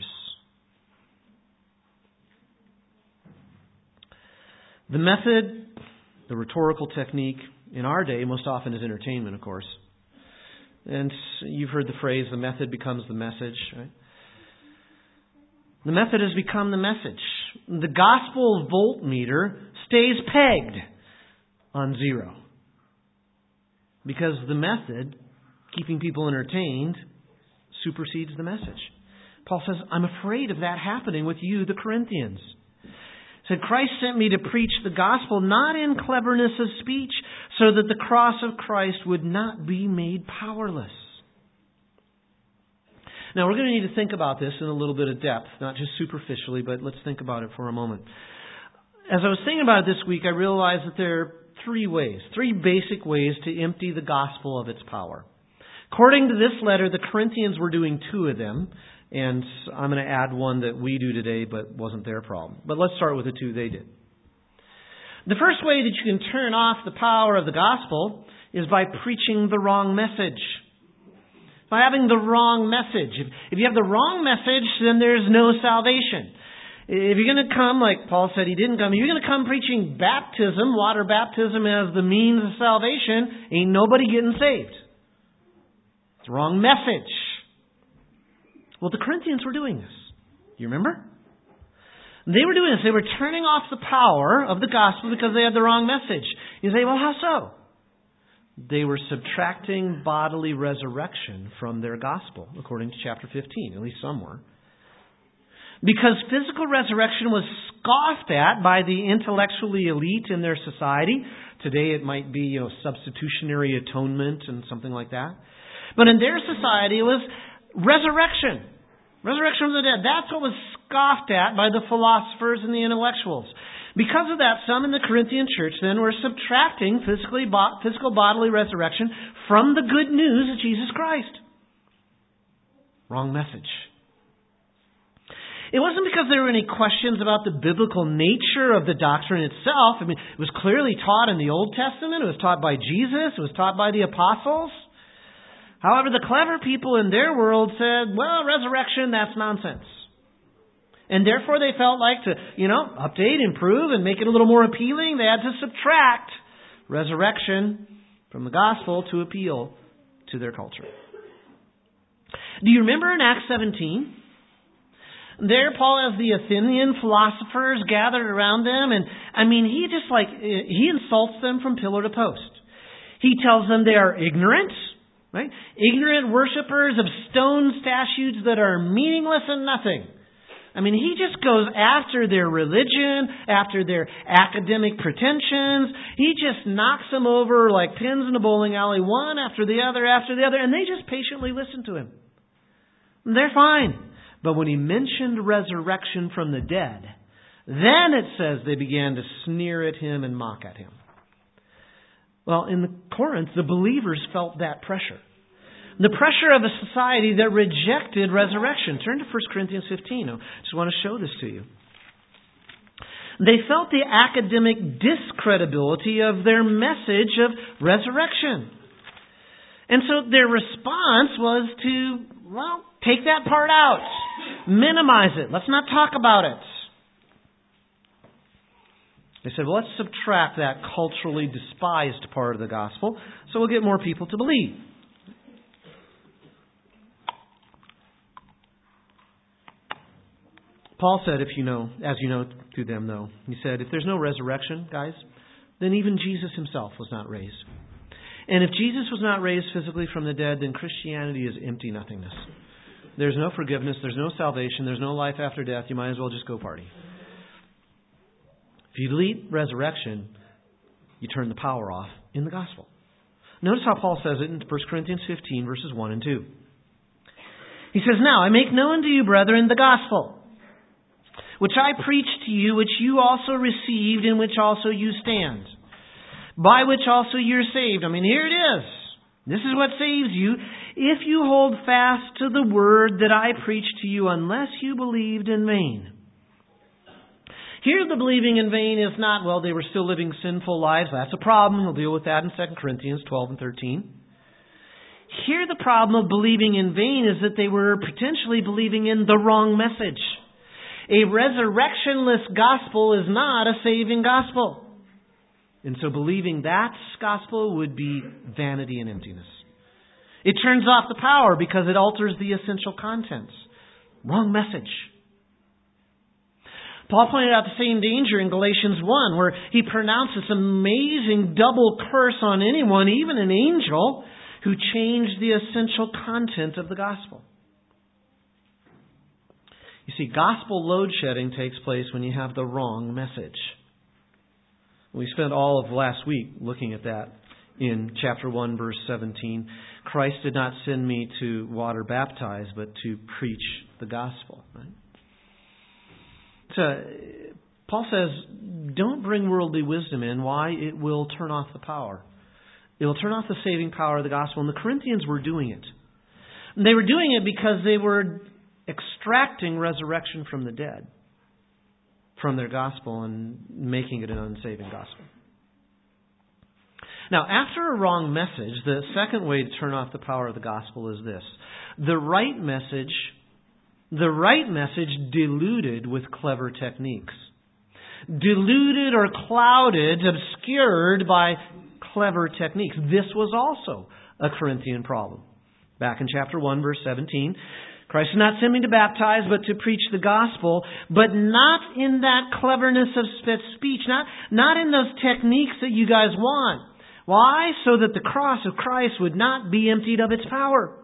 The method, the rhetorical technique, in our day most often is entertainment, of course. And you've heard the phrase, the method becomes the message, right? The method has become the message. The gospel voltmeter stays pegged on zero. Because the method, keeping people entertained, supersedes the message. Paul says, I'm afraid of that happening with you, the Corinthians. He said, Christ sent me to preach the gospel not in cleverness of speech, so that the cross of Christ would not be made powerless. Now, we're going to need to think about this in a little bit of depth, not just superficially, but let's think about it for a moment. As I was thinking about it this week, I realized that there are three ways, three basic ways to empty the gospel of its power. According to this letter, the Corinthians were doing two of them, and I'm going to add one that we do today, but wasn't their problem. But let's start with the two they did. The first way that you can turn off the power of the gospel is by preaching the wrong message. By having the wrong message. If, if you have the wrong message, then there's no salvation. If you're going to come, like Paul said he didn't come, if you're going to come preaching baptism, water baptism as the means of salvation, ain't nobody getting saved. It's the wrong message. Well, the Corinthians were doing this. You remember? They were doing this. They were turning off the power of the gospel because they had the wrong message. You say, well, how so? They were subtracting bodily resurrection from their gospel, according to chapter fifteen, at least some were. Because physical resurrection was scoffed at by the intellectually elite in their society. Today it might be, you know, substitutionary atonement and something like that. But in their society it was resurrection. Resurrection from the dead. That's what was scoffed at by the philosophers and the intellectuals. Because of that, some in the Corinthian church then were subtracting physically, physical bodily resurrection from the good news of Jesus Christ. Wrong message. It wasn't because there were any questions about the biblical nature of the doctrine itself. I mean, it was clearly taught in the Old Testament. It was taught by Jesus. It was taught by the apostles. However, the clever people in their world said, well, resurrection, that's nonsense. And therefore they felt like to, you know, update, improve, and make it a little more appealing. They had to subtract resurrection from the gospel to appeal to their culture. Do you remember in Acts seventeen? There Paul has the Athenian philosophers gathered around them. And, I mean, he just like, he insults them from pillar to post. He tells them they are ignorant, right? Ignorant worshippers of stone statues that are meaningless and nothing. I mean, he just goes after their religion, after their academic pretensions. He just knocks them over like pins in a bowling alley, one after the other, after the other, and they just patiently listen to him. They're fine. But when he mentioned resurrection from the dead, then it says they began to sneer at him and mock at him. Well, in the Corinth, the believers felt that pressure. The pressure of a society that rejected resurrection. Turn to First Corinthians fifteen. I just want to show this to you. They felt the academic discredibility of their message of resurrection. And so their response was to, well, take that part out. Minimize it. Let's not talk about it. They said, well, let's subtract that culturally despised part of the gospel so we'll get more people to believe. Paul said, if you know, as you know to them though, he said, if there's no resurrection, guys, then even Jesus himself was not raised. And if Jesus was not raised physically from the dead, then Christianity is empty nothingness. There's no forgiveness, there's no salvation, there's no life after death. You might as well just go party. If you delete resurrection, you turn the power off in the gospel. Notice how Paul says it in First Corinthians fifteen, verses one and two. He says, now I make known to you, brethren, the gospel, which I preached to you, which you also received, in which also you stand, by which also you're saved. I mean, here it is. This is what saves you. If you hold fast to the word that I preached to you, unless you believed in vain. Here the believing in vain is not, well, they were still living sinful lives. That's a problem. We'll deal with that in Second Corinthians twelve and thirteen. Here the problem of believing in vain is that they were potentially believing in the wrong message. A resurrectionless gospel is not a saving gospel. And so believing that gospel would be vanity and emptiness. It turns off the power because it alters the essential contents. Wrong message. Paul pointed out the same danger in Galatians one, where he pronounced this amazing double curse on anyone, even an angel, who changed the essential content of the gospel. You see, gospel load shedding takes place when you have the wrong message. We spent all of last week looking at that in chapter one, verse seventeen. Christ did not send me to water baptize, but to preach the gospel. Right? So, Paul says, don't bring worldly wisdom in, why? It will turn off the power. It will turn off the saving power of the gospel. And the Corinthians were doing it. And they were doing it because they were extracting resurrection from the dead from their gospel and making it an unsaving gospel. Now, after a wrong message, the second way to turn off the power of the gospel is this. The right message, the right message diluted with clever techniques. Diluted or clouded, obscured by clever techniques. This was also a Corinthian problem. Back in chapter one, verse seventeen, Christ did not send me to baptize, but to preach the gospel, but not in that cleverness of speech, not, not in those techniques that you guys want. Why? So that the cross of Christ would not be emptied of its power.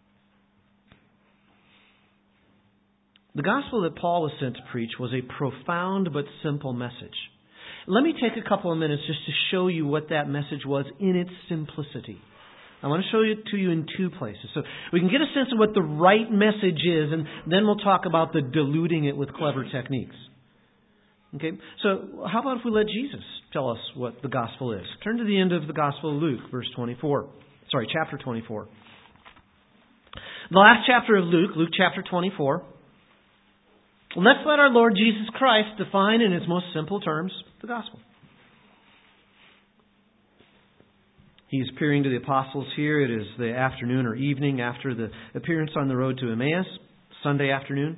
The gospel that Paul was sent to preach was a profound but simple message. Let me take a couple of minutes just to show you what that message was in its simplicity. I want to show it to you in two places. So we can get a sense of what the right message is, and then we'll talk about the diluting it with clever techniques. Okay, so how about if we let Jesus tell us what the gospel is? Turn to the end of the Gospel of Luke, verse twenty-four. Sorry, chapter twenty-four. The last chapter of Luke, Luke chapter twenty-four. Let's let our Lord Jesus Christ define in His most simple terms the gospel. He's appearing to the apostles here. It is the afternoon or evening after the appearance on the road to Emmaus, Sunday afternoon.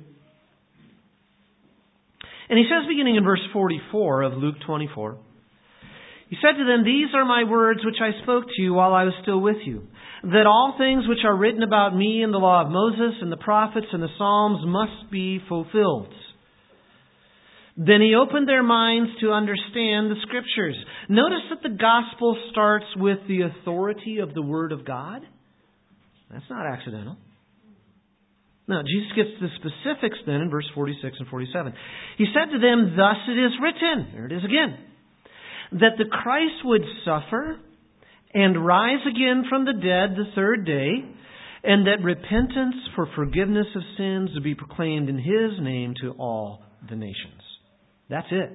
And he says, beginning in verse forty-four of Luke twenty-four, He said to them, "These are my words which I spoke to you while I was still with you, that all things which are written about me in the law of Moses and the prophets and the Psalms must be fulfilled." Then he opened their minds to understand the Scriptures. Notice that the gospel starts with the authority of the Word of God. That's not accidental. Now, Jesus gets to the specifics then in verse forty-six and forty-seven. He said to them, "Thus it is written," there it is again, "that the Christ would suffer and rise again from the dead the third day, and that repentance for forgiveness of sins would be proclaimed in His name to all the nations." That's it.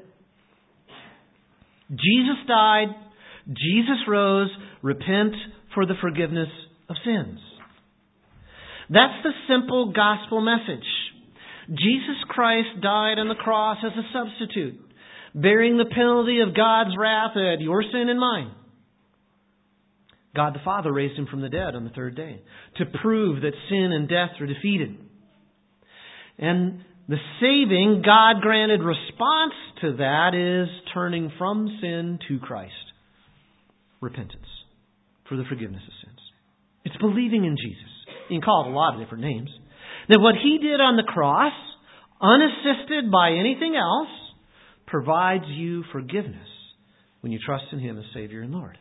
Jesus died. Jesus rose. Repent for the forgiveness of sins. That's the simple gospel message. Jesus Christ died on the cross as a substitute, bearing the penalty of God's wrath at your sin and mine. God the Father raised Him from the dead on the third day to prove that sin and death are defeated. And the saving, God-granted response to that is turning from sin to Christ. Repentance for the forgiveness of sins. It's believing in Jesus. You can call it a lot of different names. That what He did on the cross, unassisted by anything else, provides you forgiveness when you trust in Him as Savior and Lord.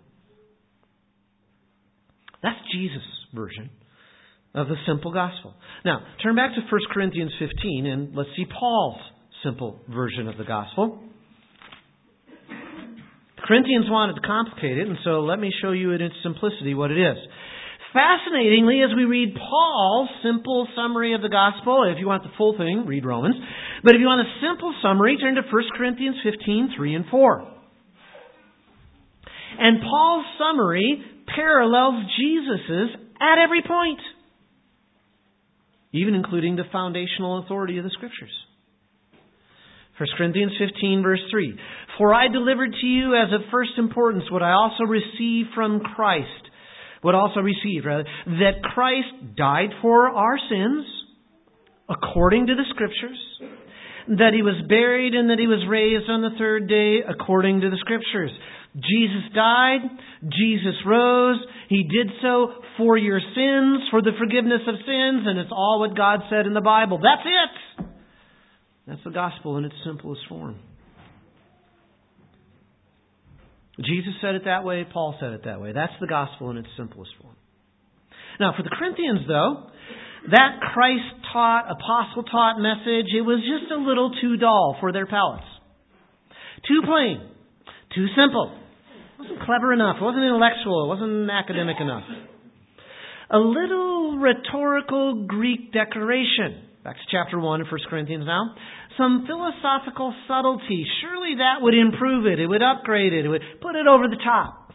That's Jesus' version of the simple gospel. Now, turn back to First Corinthians fifteen and let's see Paul's simple version of the gospel. The Corinthians wanted to complicate it, and so let me show you in its simplicity what it is. Fascinatingly, as we read Paul's simple summary of the gospel, if you want the full thing, read Romans. But if you want a simple summary, turn to First Corinthians fifteen, three and four. And Paul's summary parallels Jesus's at every point, even including the foundational authority of the Scriptures. First Corinthians fifteen, verse three. "For I delivered to you as of first importance what I also received from Christ." What also received, rather, that Christ died for our sins, according to the Scriptures, that He was buried and that He was raised on the third day, according to the Scriptures. Jesus died, Jesus rose, He did so for your sins, for the forgiveness of sins, and it's all what God said in the Bible. That's it! That's the gospel in its simplest form. Jesus said it that way, Paul said it that way. That's the gospel in its simplest form. Now, for the Corinthians, though, that Christ-taught, apostle-taught message, it was just a little too dull for their palates. Too plain. Too simple. It wasn't clever enough. It wasn't intellectual. It wasn't academic enough. A little rhetorical Greek declaration. Back to chapter one of First Corinthians now. some philosophical subtlety. Surely that would improve it. It would upgrade it. It would put it over the top.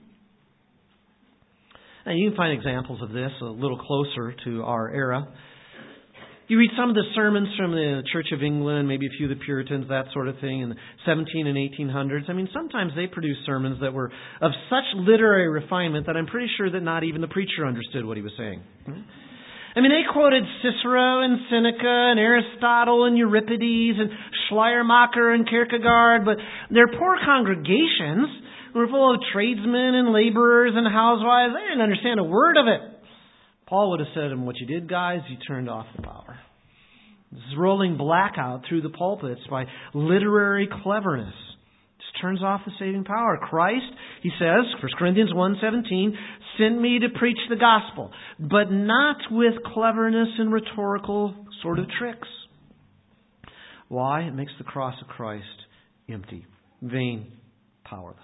Now, you can find examples of this a little closer to our era. You read some of the sermons from the Church of England, maybe a few of the Puritans, that sort of thing, in the seventeen and eighteen hundreds. I mean, sometimes they produced sermons that were of such literary refinement that I'm pretty sure that not even the preacher understood what he was saying. I mean, they quoted Cicero and Seneca and Aristotle and Euripides and Schleiermacher and Kierkegaard, but their poor congregations were full of tradesmen and laborers and housewives. They didn't understand a word of it. Paul would have said to them, what you did, guys, you turned off the power. This is rolling blackout through the pulpits by literary cleverness. It just turns off the saving power. Christ, he says, First Corinthians one seventeen, sent me to preach the gospel, but not with cleverness and rhetorical sort of tricks. Why? It makes the cross of Christ empty, vain, powerless.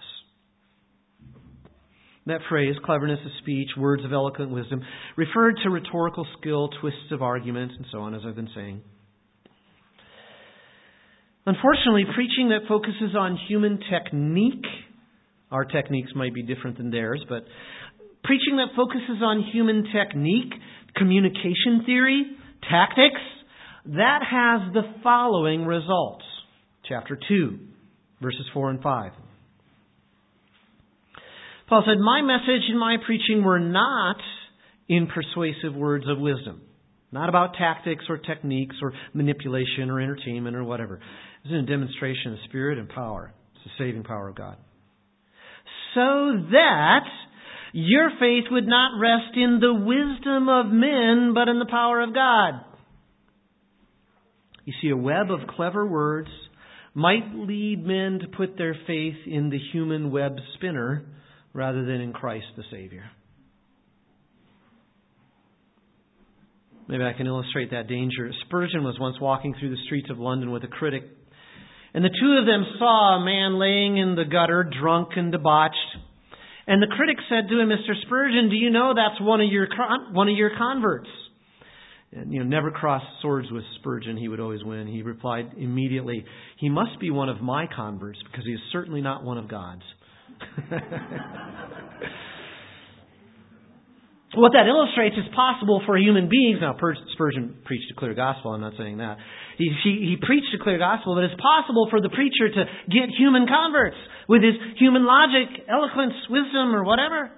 That phrase, cleverness of speech, words of eloquent wisdom, referred to rhetorical skill, twists of argument, and so on, as I've been saying. Unfortunately, preaching that focuses on human technique, our techniques might be different than theirs, but preaching that focuses on human technique, communication theory, tactics, that has the following results. Chapter two, verses four and five. Paul said, my message and my preaching were not in persuasive words of wisdom. Not about tactics or techniques or manipulation or entertainment or whatever. It was a demonstration of spirit and power. It's the saving power of God. So that your faith would not rest in the wisdom of men, but in the power of God. You see, a web of clever words might lead men to put their faith in the human web spinner rather than in Christ the Savior. Maybe I can illustrate that danger. Spurgeon was once walking through the streets of London with a critic, and the two of them saw a man laying in the gutter, drunk and debauched. And the critic said to him, Mister Spurgeon, do you know that's one of your one of your converts? And, you know, never cross swords with Spurgeon. He would always win. He replied immediately, he must be one of my converts because he is certainly not one of God's. What that illustrates is possible for human beings. Now, Spurgeon preached a clear gospel. I'm not saying that. He, he, he preached a clear gospel, but it's possible for the preacher to get human converts with his human logic, eloquence, wisdom, or whatever.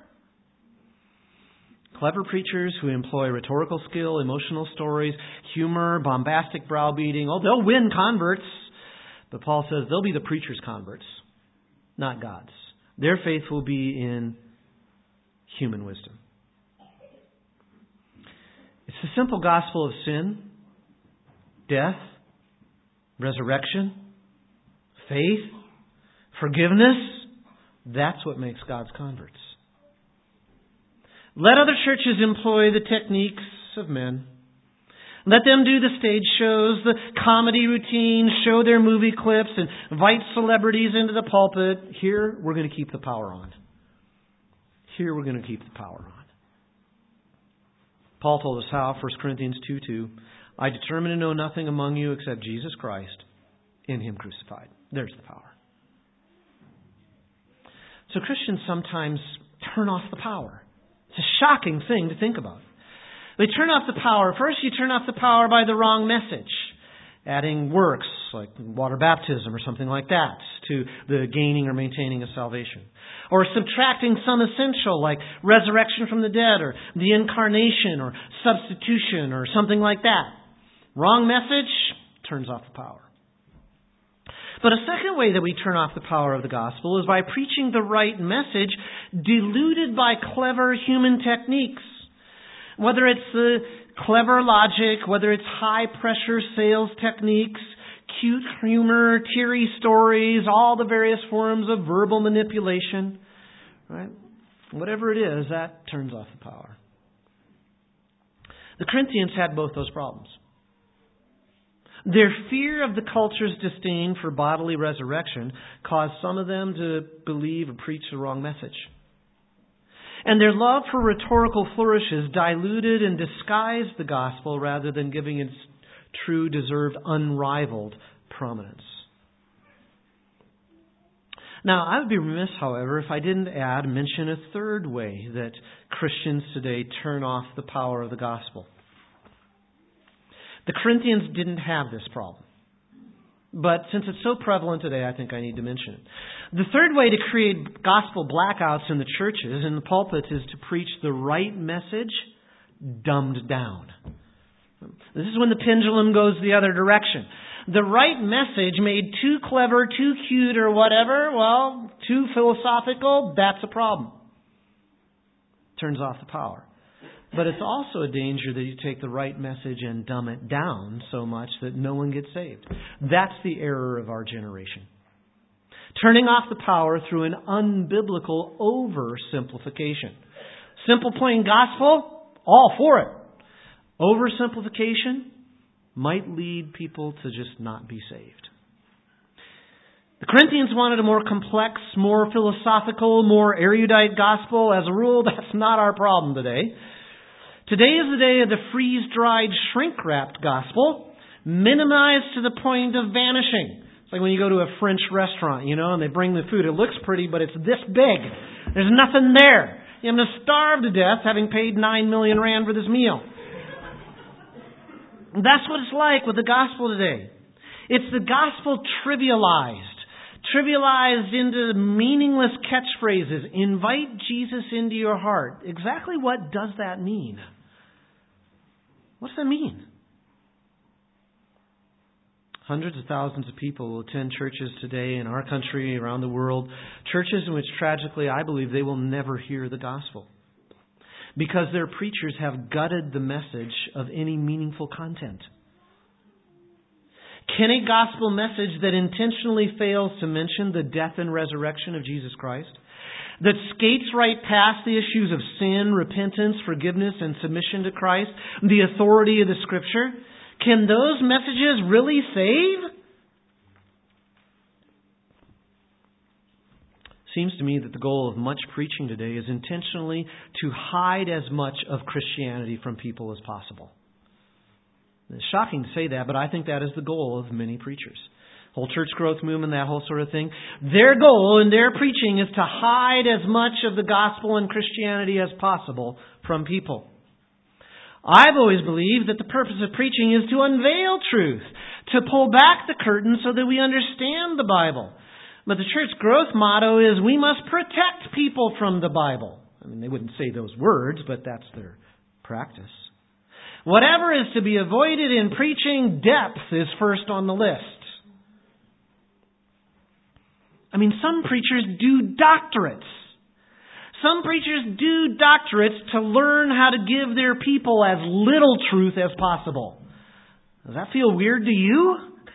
Clever preachers who employ rhetorical skill, emotional stories, humor, bombastic browbeating, oh, they'll win converts. But Paul says they'll be the preacher's converts, not God's. Their faith will be in human wisdom. It's the simple gospel of sin, death, resurrection, faith, forgiveness. That's what makes God's converts. Let other churches employ the techniques of men. Let them do the stage shows, the comedy routines, show their movie clips, and invite celebrities into the pulpit. Here, we're going to keep the power on. Here, we're going to keep the power on. Paul told us how, First Corinthians two two, I determined to know nothing among you except Jesus Christ, in Him crucified. There's the power. So Christians sometimes turn off the power. It's a shocking thing to think about. They turn off the power. First, you turn off the power by the wrong message. Adding works, like water baptism or something like that, to the gaining or maintaining of salvation. Or subtracting some essential, like resurrection from the dead, or the incarnation, or substitution, or something like that. Wrong message, turns off the power. But a second way that we turn off the power of the gospel is by preaching the right message diluted by clever human techniques. Whether it's the clever logic, whether it's high-pressure sales techniques, cute humor, teary stories, all the various forms of verbal manipulation, right? Whatever it is, that turns off the power. The Corinthians had both those problems. Their fear of the culture's disdain for bodily resurrection caused some of them to believe or preach the wrong message. And their love for rhetorical flourishes diluted and disguised the gospel rather than giving its true deserved unrivaled prominence. Now, I would be remiss, however, if I didn't add, mention a third way that Christians today turn off the power of the gospel. The Corinthians didn't have this problem. But since it's so prevalent today, I think I need to mention it. The third way to create gospel blackouts in the churches, in the pulpits, is to preach the right message dumbed down. This is when the pendulum goes the other direction. The right message made too clever, too cute, or whatever, well, too philosophical, that's a problem. Turns off the power. But it's also a danger that you take the right message and dumb it down so much that no one gets saved. That's the error of our generation. Turning off the power through an unbiblical oversimplification. Simple, plain gospel, all for it. Oversimplification might lead people to just not be saved. The Corinthians wanted a more complex, more philosophical, more erudite gospel. As a rule, that's not our problem today. Today is the day of the freeze-dried, shrink-wrapped gospel, minimized to the point of vanishing. It's like when you go to a French restaurant, you know, and they bring the food. It looks pretty, but it's this big. There's nothing there. I'm going to starve to death having paid nine million rand for this meal. That's what it's like with the gospel today. It's the gospel trivialized. Trivialized into meaningless catchphrases. Invite Jesus into your heart. Exactly what does that mean? What does that mean? Hundreds of thousands of people will attend churches today in our country, around the world. Churches in which, tragically, I believe they will never hear the gospel. Because their preachers have gutted the message of any meaningful content. Can a gospel message that intentionally fails to mention the death and resurrection of Jesus Christ, that skates right past the issues of sin, repentance, forgiveness, and submission to Christ, the authority of the Scripture, can those messages really save? Seems to me that the goal of much preaching today is intentionally to hide as much of Christianity from people as possible. It's shocking to say that, but I think that is the goal of many preachers. Whole church growth movement, that whole sort of thing. Their goal in their preaching is to hide as much of the gospel and Christianity as possible from people. I've always believed that the purpose of preaching is to unveil truth, to pull back the curtain so that we understand the Bible. But the church growth motto is we must protect people from the Bible. I mean, they wouldn't say those words, but that's their practice. Whatever is to be avoided in preaching, depth is first on the list. I mean, some preachers do doctorates. Some preachers do doctorates to learn how to give their people as little truth as possible. Does that feel weird to you?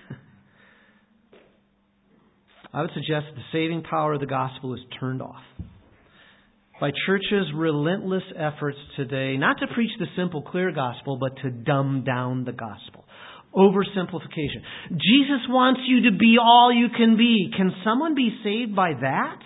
I would suggest the saving power of the gospel is turned off by churches' relentless efforts today, not to preach the simple, clear gospel, but to dumb down the gospel. Oversimplification. Jesus wants you to be all you can be. Can someone be saved by that?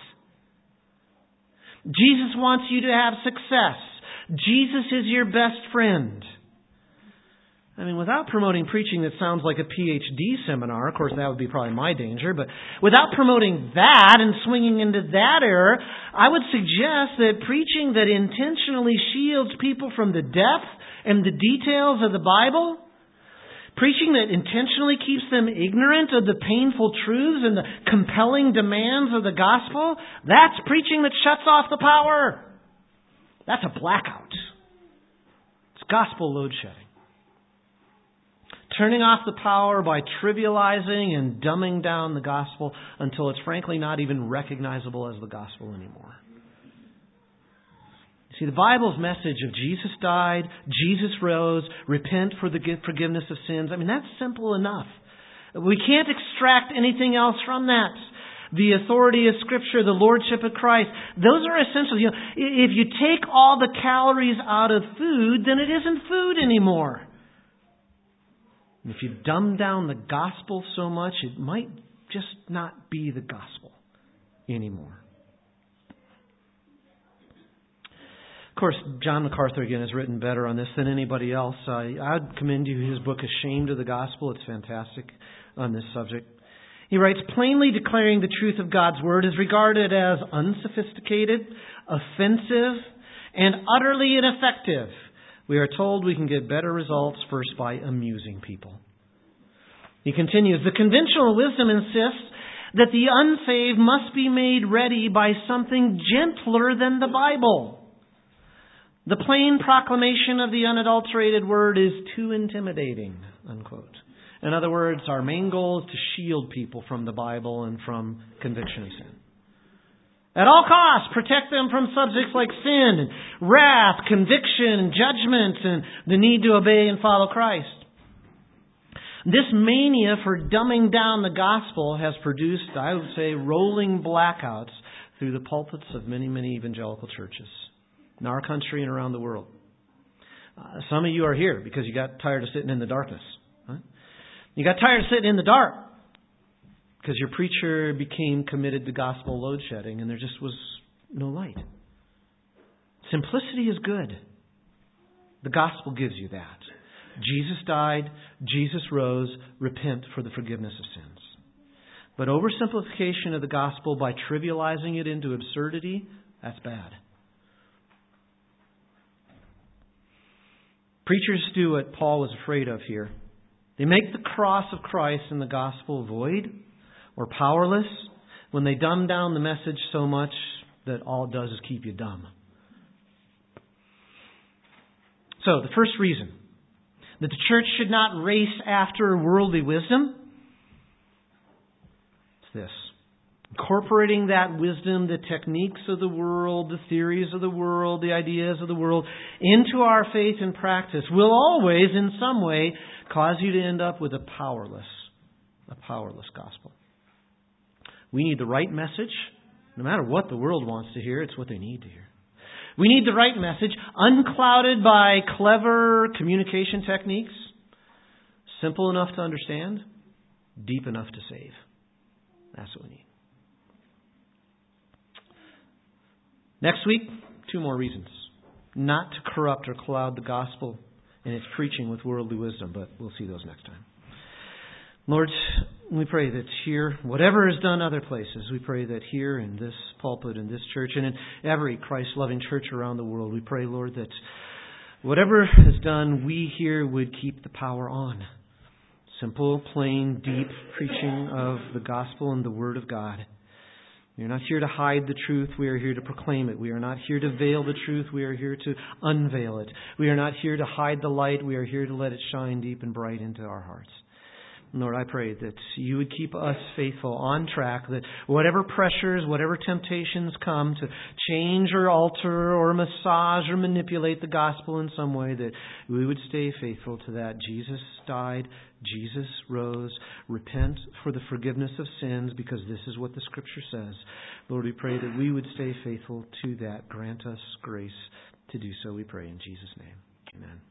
Jesus wants you to have success. Jesus is your best friend. I mean, without promoting preaching that sounds like a P H D seminar, of course that would be probably my danger, but without promoting that and swinging into that error, I would suggest that preaching that intentionally shields people from the depth and the details of the Bible, preaching that intentionally keeps them ignorant of the painful truths and the compelling demands of the gospel, that's preaching that shuts off the power. That's a blackout. It's gospel load shedding. Turning off the power by trivializing and dumbing down the gospel until it's frankly not even recognizable as the gospel anymore. See, the Bible's message of Jesus died, Jesus rose, repent for the forgiveness of sins, I mean, that's simple enough. We can't extract anything else from that. The authority of Scripture, the Lordship of Christ, those are essential. You know, if you take all the calories out of food, then it isn't food anymore. If you dumb down the gospel so much, it might just not be the gospel anymore. course, John MacArthur, again, has written better on this than anybody else. I, I'd commend you his book, Ashamed of the Gospel. It's fantastic on this subject. He writes, plainly declaring the truth of God's Word is regarded as unsophisticated, offensive, and utterly ineffective. We are told we can get better results first by amusing people. He continues, the conventional wisdom insists that the unsaved must be made ready by something gentler than the Bible. The plain proclamation of the unadulterated Word is too intimidating, unquote. In other words, our main goal is to shield people from the Bible and from conviction of sin. At all costs, protect them from subjects like sin, wrath, conviction, judgment, and the need to obey and follow Christ. This mania for dumbing down the gospel has produced, I would say, rolling blackouts through the pulpits of many, many evangelical churches in our country and around the world. Uh, some of you are here because you got tired of sitting in the darkness. Huh? You got tired of sitting in the dark because your preacher became committed to gospel load shedding and there just was no light. Simplicity is good. The gospel gives you that. Jesus died, Jesus rose, repent for the forgiveness of sins. But oversimplification of the gospel by trivializing it into absurdity, that's bad. Preachers do what Paul was afraid of here. They make the cross of Christ and the gospel void or powerless when they dumb down the message so much that all it does is keep you dumb. So, the first reason that the church should not race after worldly wisdom is this. Incorporating that wisdom, the techniques of the world, the theories of the world, the ideas of the world into our faith and practice will always, in some way, cause you to end up with a powerless, a powerless gospel. We need the right message. No matter what the world wants to hear, it's what they need to hear. We need the right message, unclouded by clever communication techniques, simple enough to understand, deep enough to save. That's what we need. Next week, two more reasons not to corrupt or cloud the gospel and its preaching with worldly wisdom, but we'll see those next time. Lord, we pray that here, whatever is done other places, we pray that here in this pulpit, in this church, and in every Christ-loving church around the world, we pray, Lord, that whatever is done, we here would keep the power on. Simple, plain, deep preaching of the gospel and the Word of God. We are not here to hide the truth. We are here to proclaim it. We are not here to veil the truth. We are here to unveil it. We are not here to hide the light. We are here to let it shine deep and bright into our hearts. Lord, I pray that you would keep us faithful, on track, that whatever pressures, whatever temptations come to change or alter or massage or manipulate the gospel in some way, that we would stay faithful to that. Jesus died, Jesus rose, repent for the forgiveness of sins, because this is what the Scripture says. Lord, we pray that we would stay faithful to that. Grant us grace to do so, we pray in Jesus' name. Amen.